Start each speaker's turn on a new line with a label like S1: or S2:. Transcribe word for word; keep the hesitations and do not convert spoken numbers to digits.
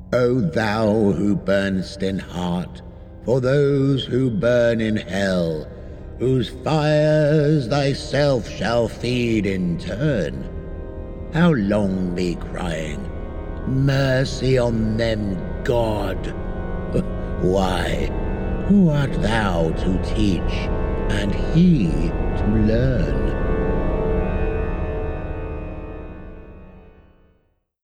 S1: O thou who burn'st in heart for those who burn in hell, whose fires thyself shall feed in turn, how long be crying, mercy on them, God? Why, who art thou to teach, and he to learn?